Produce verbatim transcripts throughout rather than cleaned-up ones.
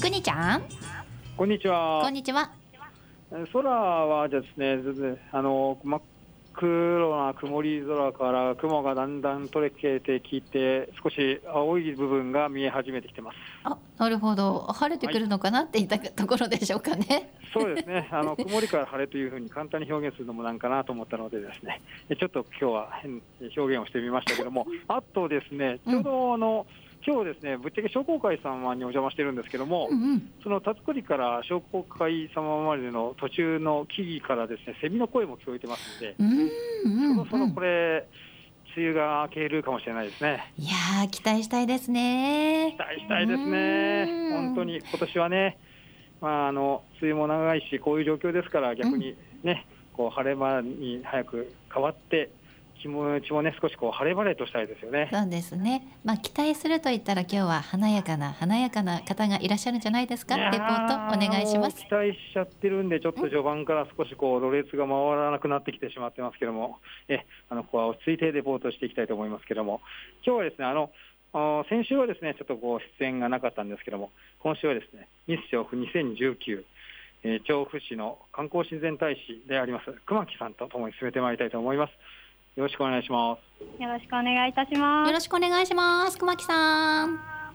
くにちゃん、 こんにちは。 こんにちは。 空はですね、あの真っ黒な曇り空から雲がだんだん取れてきて、少し青い部分が見え始めてきてます。 あ、なるほど。晴れてくるのかなって言ったところでしょうかね。 そうですね。あの曇りから晴れというふうに簡単に表現するのもなんかなと思ったのでですね、ちょっと今日は変表現をしてみましたけども、あとですね、ちょうどあの、うん今日ですね、ぶっちゃけ商工会様にお邪魔してるんですけども、 うんうん、その田作りから商工会様までの途中の木々からですね、セミの声も聞こえてますので、 うんうんうん、 そろそろこれ、梅雨が明けるかもしれないですね。 いやー、期待したいですね。 期待したいですね。本当に今年はね、まあ、あの梅雨も長いし、こういう状況ですから、逆にね、うん、こう晴れ間に早く変わって、気持ちもね、少しこう晴れ晴れとしたいですよね。 そうですね。まあ、期待すると言ったら、今日は華やかな華やかな方がいらっしゃるんじゃないですか。レポートお願いします。 期待しちゃってるんで、ちょっと序盤から少しこうろれつが回らなくなってきてしまってますけども、えあのここは落ち着いてレポートしていきたいと思いますけども、今日はですね、あのあ先週はですね、ちょっとこう出演がなかったんですけども、今週はですね、ミス調布にせんじゅうきゅう、えー、調布市の観光親善大使であります熊木さんとともに進めてまいりたいと思います。よろしくお願いします。 よろしくお願いいたします。 よろしくお願いします。熊木さん。 はい。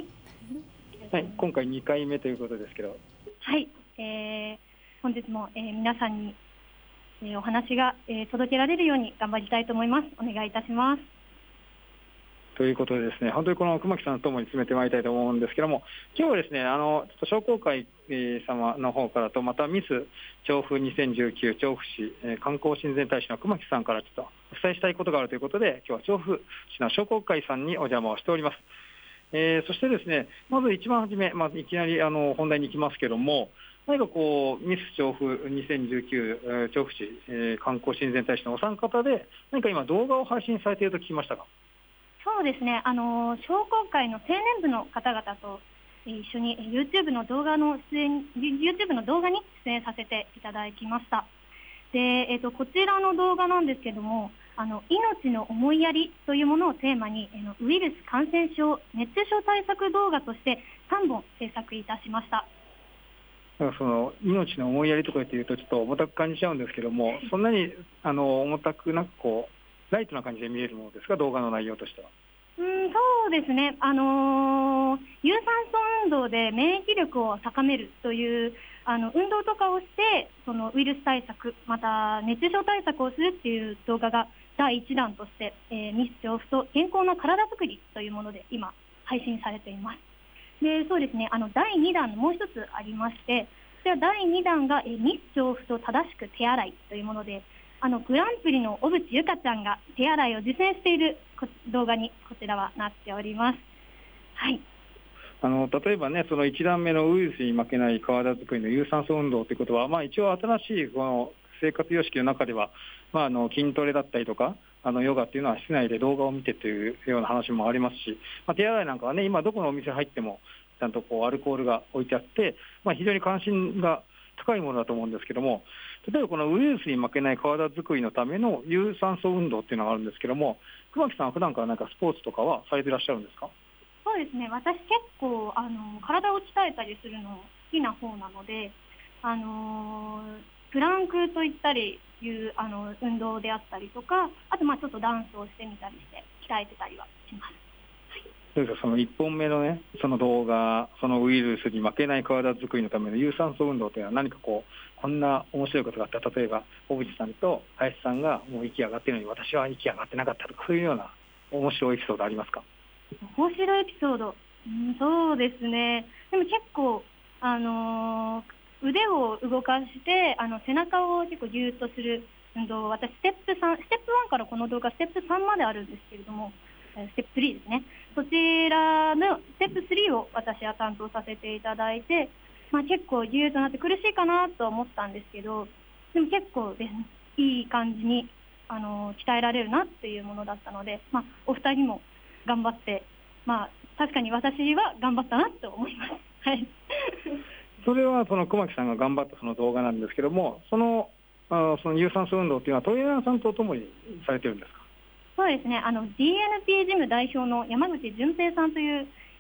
はい、今回にかいめということですけど。 はい。えー、本日も、えー、皆さんに、えー、お話が、えー、届けられるように頑張りたいと思います。お願いいたします。 ということでですね、本当にこの熊木さんともに進めてまいりたいと思うんですけども、今日はですね、あの、ちょっと商工会様の方からと、またミス調布にせんじゅうきゅう調布市観光親善大使の熊木さんからちょっとお伝えしたいことがあるということで、今日は調布市の商工会さんにお邪魔をしております。えー、そしてですね、まず一番初め、まずいきなりあの本題に行きますけども、何かこう、ミス調布にせんじゅうきゅう、えー、調布市、えー、観光親善大使のお三方で、何か今動画を配信されていると聞きましたか？ そうですね、あの商工会の青年部の方々と一緒に YouTube の動画の出演 YouTube の動画に出演させていただきました。で、えーと、こちらの動画なんですけども、あの命の思いやりというものをテーマに、えー、ウイルス感染症熱中症対策動画としてさんぼん制作いたしました。 その命の思いやりとか言って言うとちょっと重たく感じちゃうんですけども、そんなにあの重たくなくこうライトな感じで見えるものですか、動画の内容としては。 うん、そうですね、あのー、有酸素運動で免疫力を高めるというあの運動とかをして、そのウイルス対策、また熱中症対策をするっていう動画がだいいちだんとして、えー、ミス調布と健康な体づくりというもので今配信されています。で、そうですね、あのだいにだんのもう一つありまして、それはだいにだんが、えー、ミス調布と正しく手洗いというもので、あのグランプリの小渕ゆかちゃんが手洗いを実践している動画にこちらはなっております。はい。 あの例えばね、そのいちだんめのウイルスに負けない体づくりの有酸素運動ということは、まあ、一応新しいこの生活様式の中では、まあ、あの筋トレだったりとか、あのヨガっていうのは室内で動画を見てというような話もありますし、まあ、手洗いなんかはね、今どこのお店入ってもちゃんとこうアルコールが置いてあって、まあ、非常に関心が高いものだと思うんですけども、例えばこのウイルスに負けない体づくりのための有酸素運動っていうのがあるんですけども、熊木さんは普段からなんかスポーツとかはされていらっしゃるんですか？ そうですね、私結構あの体を鍛えたりするの好きな方なので、あのプランクといったりいうあの運動であったりとか、あとまあちょっとダンスをしてみたりして鍛えてたりはします。 そうですか、そのいっぽんめのね、その動画、そのウイルスに負けない体づくりのための有酸素運動というのは何かこう、こんな面白いことがあったら、例えば小渕さんと林さんがもう息上がっているのに私は息上がってなかったとか、そういうような面白いエピソードありますか？ 面白いエピソード、うん、そうですね。でも結構、あのー、腕を動かしてあの背中を結構ギューッとする運動を、私ステップさん、ステップワンからこの動画ステップさんまであるんですけれども、ステップスリーですね。そちらのステップスリーを私は担当させていただいて、まあ、結構ギューッとなって苦しいかなと思ったんですけど、でも結構です、ね、いい感じにあの鍛えられるなっていうものだったので、まあ、お二人も頑張って、まあ、確かに私は頑張ったなと思います。はい。 それはその熊木さんが頑張ったその動画なんですけども、そのあその有酸素運動というのはトレーナーさんとともにされてるんですか？ そうですね、あの ディーエヌピー ジム代表の山口純平さんという、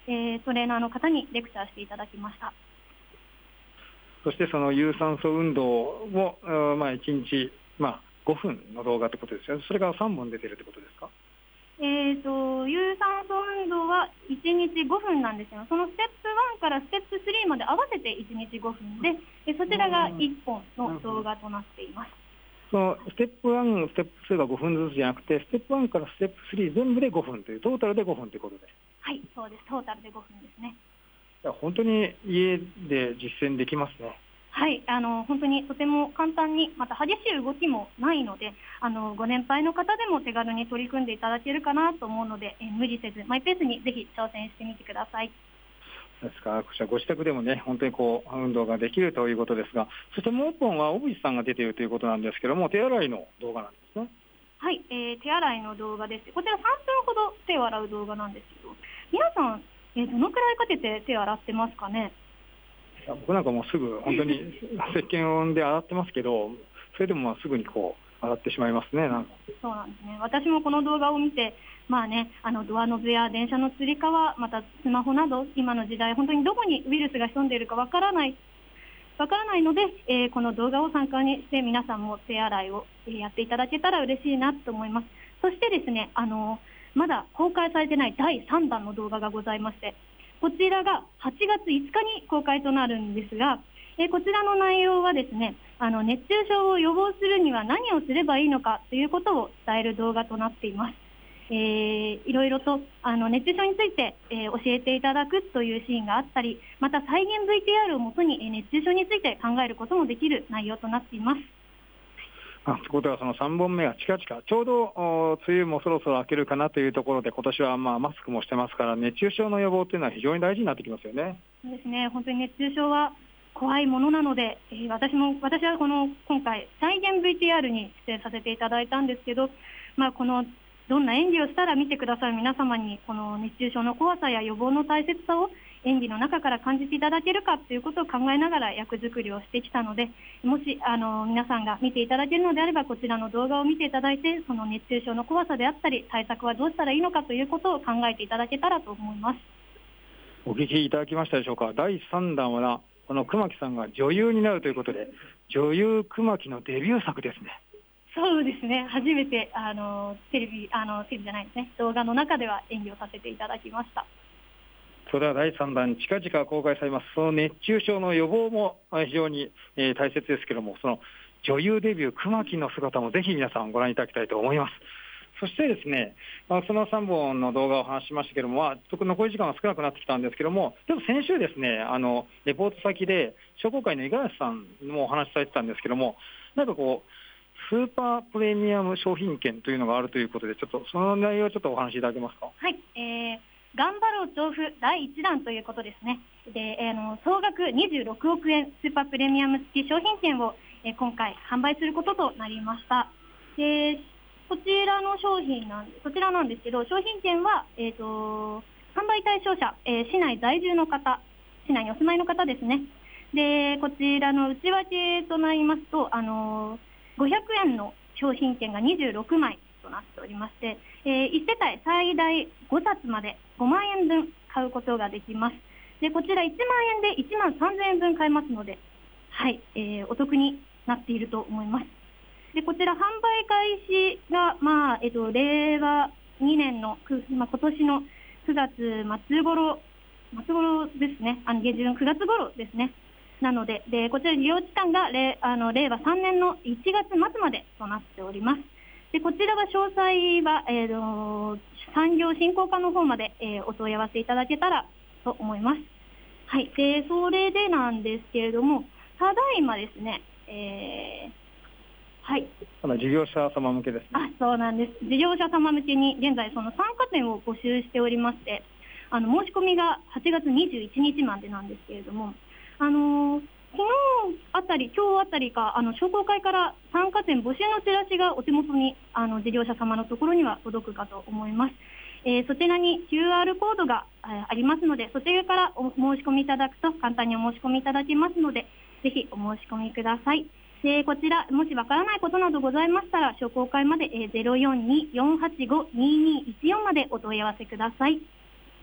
えー、トレーナーの方にレクチャーしていただきました。 そしてその有酸素運動を、まあ、いちにち、まあ、ごふんの動画ってことですよね。それがさんぼん出てるってことですか？ えーと、有酸素運動はいちにちごふんなんですよ。そのステップワンからステップスリーまで合わせていちにちごふんで、でそちらがいっぽんの動画となっています。 そのステップワン、ステップツーがごふんずつじゃなくて、ステップワンからステップスリー全部でごふんという、トータルでごふんということで。 はい、そうです。トータルでごふんですね。 いや本当に家で実践できますね。 はい、あの本当にとても簡単に、また激しい動きもないので、あのご年配の方でも手軽に取り組んでいただけるかなと思うので、え無理せずマイペースにぜひ挑戦してみてください。 ですから、こちらご自宅でもね、本当にこう運動ができるということですが、そしてもう一本は小渕さんが出ているということなんですけども、手洗いの動画なんですね。 はい、えー、手洗いの動画です。こちらさんぷんほど手を洗う動画なんですけど、皆さん、えー、どのくらいかけて手を洗ってますかね？ 僕なんかもうすぐ本当に石鹸温で洗ってますけど、それでもまあすぐにこう洗ってしまいますね。なんかそうなんですね。私もこの動画を見て、まあね、あのドアノブや電車のつり革、またスマホなど、今の時代本当にどこにウイルスが潜んでいるかわからないわからないので、えー、この動画を参考にして皆さんも手洗いをやっていただけたら嬉しいなと思います。そしてですね、あのまだ公開されてないだいさんだんの動画がございまして、こちらがはちがついつかに公開となるんですが、えー、こちらの内容はですね、あの熱中症を予防するには何をすればいいのかということを伝える動画となっています。えー、いろいろとあの熱中症について、えー、教えていただくというシーンがあったり、また再現 ブイティーアール をもとに、えー、熱中症について考えることもできる内容となっています。 あということは、そのさんぼんめが近々、ちょうど梅雨もそろそろ明けるかなというところで、今年はまあマスクもしてますから、熱中症の予防というのは非常に大事になってきますよね。 そうですね、本当に熱中症は怖いものなので、えー、私も私はこの今回再現 ブイティーアール に出演させていただいたんですけど、まあ、このどんな演技をしたら見てくださる皆様にこの熱中症の怖さや予防の大切さを演技の中から感じていただけるかということを考えながら役作りをしてきたので、もしあの皆さんが見ていただけるのであれば、こちらの動画を見ていただいて、その熱中症の怖さであったり対策はどうしたらいいのかということを考えていただけたらと思います。 お聞きいただきましたでしょうか。だいさんだんはこの熊木さんが女優になるということで、女優熊木のデビュー作ですね。 そうですね、初めてあのテレビあのテレビじゃないですね、動画の中では演技をさせていただきました。 それはだいさんだん近々公開されます。その熱中症の予防も非常に大切ですけども、その女優デビュー熊木の姿もぜひ皆さんご覧いただきたいと思います。そしてですね、そのさんぼんの動画を話しましたけども、まあ、残り時間が少なくなってきたんですけども、でも先週ですね、あのレポート先で商工会の五十嵐さんもお話しされてたんですけども、なんかこうスーパープレミアム商品券というのがあるということで、ちょっとその内容をちょっとお話しいただけますか。 はい、えー、頑張ろう調布だいいちだんということですね。で、えー、の総額にじゅうろくおくえんスーパープレミアム付き商品券を、えー、今回販売することとなりました。で、こちらの商品なんで、こちらなんですけど、商品券は、えー、と販売対象者、えー、市内在住の方、市内にお住まいの方ですね。で、こちらの内訳となりますと、あのー、ごひゃくえんの商品券がにじゅうろくまいとなっておりまして、えー、いちせたい最大ごさつまでごまんえんぶん買うことができます。で、こちらいちまんえんでいちまんさんぜんえんぶん買えますので、はい、えー、お得になっていると思います。で、こちら販売開始が、まあえっと、れいわにねんの、まあ、今年のくがつまつ頃、末頃ですね、あの下旬くがつ頃ですね。なので、でこちら利用期間がれあのれいわさんねんのいちがつまつまでとなっております。で、こちらは詳細は、えー、と産業振興課の方まで、えー、お問い合わせいただけたらと思います。はい、でそれでなんですけれども、ただいまですね、えーはい、 事業者様向けですね。 あ、そうなんです。事業者様向けに現在その参加店を募集しておりまして、あの申し込みがはちがつにじゅういちにちまでなんですけれども、あのー、昨日あたり、今日あたりか、あの商工会から参加店募集のチラシがお手元にあの事業者様のところには届くかと思います。えー、そちらに キューアール コードがありますので、そちらからお申し込みいただくと簡単にお申し込みいただけますので、ぜひお申し込みください。で、こちらもしわからないことなどございましたら、商工会まで、えー、ゼロよんに よんはちご にーにーいちよんまでお問い合わせください。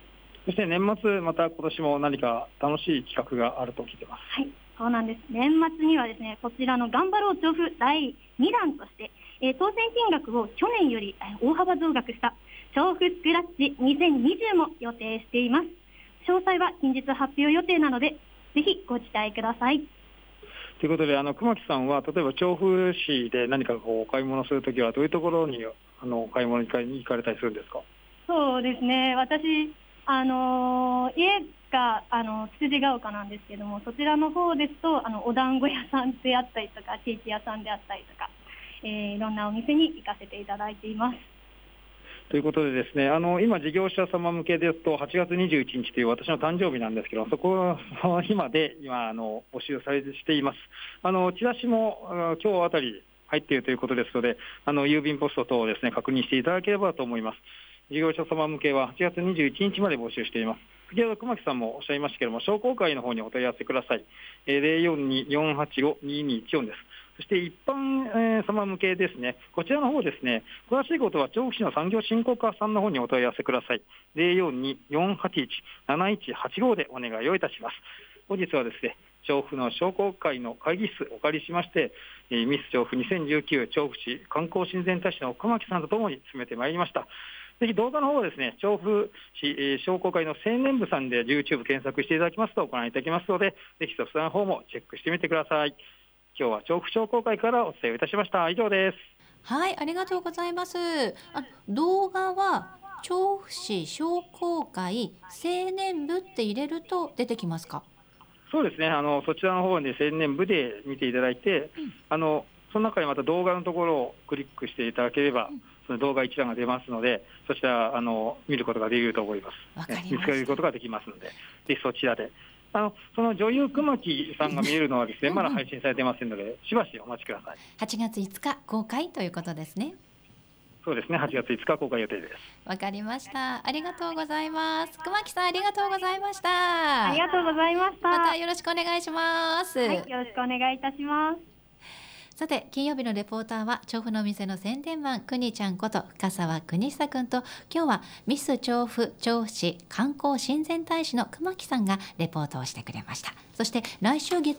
そして年末、また今年も何か楽しい企画があると聞いてます。 はい、そうなんです。年末にはですね、こちらの頑張ろう調布だいにだんとして、えー当選金額を去年よりえー大幅増額した調布スクラッチにせんにじゅうも予定しています。詳細は近日発表予定なので、ぜひご期待ください。 ということで、あの熊木さんは例えば調布市で何かこうお買い物するときはどういうところにあのお買い物に行かれたりするんですか？ そうですね、私、あのー家が、あのつつじが丘なんですけども、そちらの方ですと、あのお団子屋さんであったりとか、ケーキ屋さんであったりとか、えーいろんなお店に行かせていただいています。 ということでですね、あの今、事業者様向けですと、はちがつにじゅういちにちという私の誕生日なんですけど、そこの今で今あの募集されてしています。あのチラシもあ今日あたり入っているということですので、あの郵便ポスト等をですね確認していただければと思います。事業者様向けははちがつにじゅういちにちまで募集しています。先ほど熊木さんもおっしゃいましたけれども、商工会の方にお問い合わせください。えーゼロよんに よんはちご ににいちよんです。そして一般えー様向けですね、こちらの方ですね、詳しいことは調布市の産業振興課さんの方にお問い合わせください。ゼロよんに よんはちいち なないちはちご でお願いをいたします。本日はですね、調布の商工会の会議室をお借りしまして、えーミス調布にせんじゅうきゅう調布市観光親善大使の熊木さんとともに進めてまいりました。ぜひ動画の方はですね、調布市、えー商工会の青年部さんで YouTube 検索していただきますとご覧いただけますので、ぜひそちらの方もチェックしてみてください。今日は調布商工会からお伝えいたしました。以上です。 はい、ありがとうございます。あ、動画は調布市商工会青年部って入れると出てきますか？ そうですね、あのそちらの方で青年部で見ていただいて、 うんあのその中にまた動画のところをクリックしていただければ、 うんその動画一覧が出ますので、そちらあの見ることができると思います。 わかりましたね見つけることができますので、ぜひそちらで。あのその女優熊木さんが見えるのはですね、 うんまだ配信されてませんので、しばしお待ちください。 はちがついつか公開ということですね。 そうですね、はちがついつか公開予定です。 わかりました。ありがとうございます。熊木さん、ありがとうございました。 ありがとうございました。 またよろしくお願いします。 はい、よろしくお願いいたします。 さて、金曜日のレポーターは調布の店の宣伝マンくにちゃんこと深澤邦久くんと、今日はミス調布調布市観光親善大使の熊木さんがレポートをしてくれました。そして来週月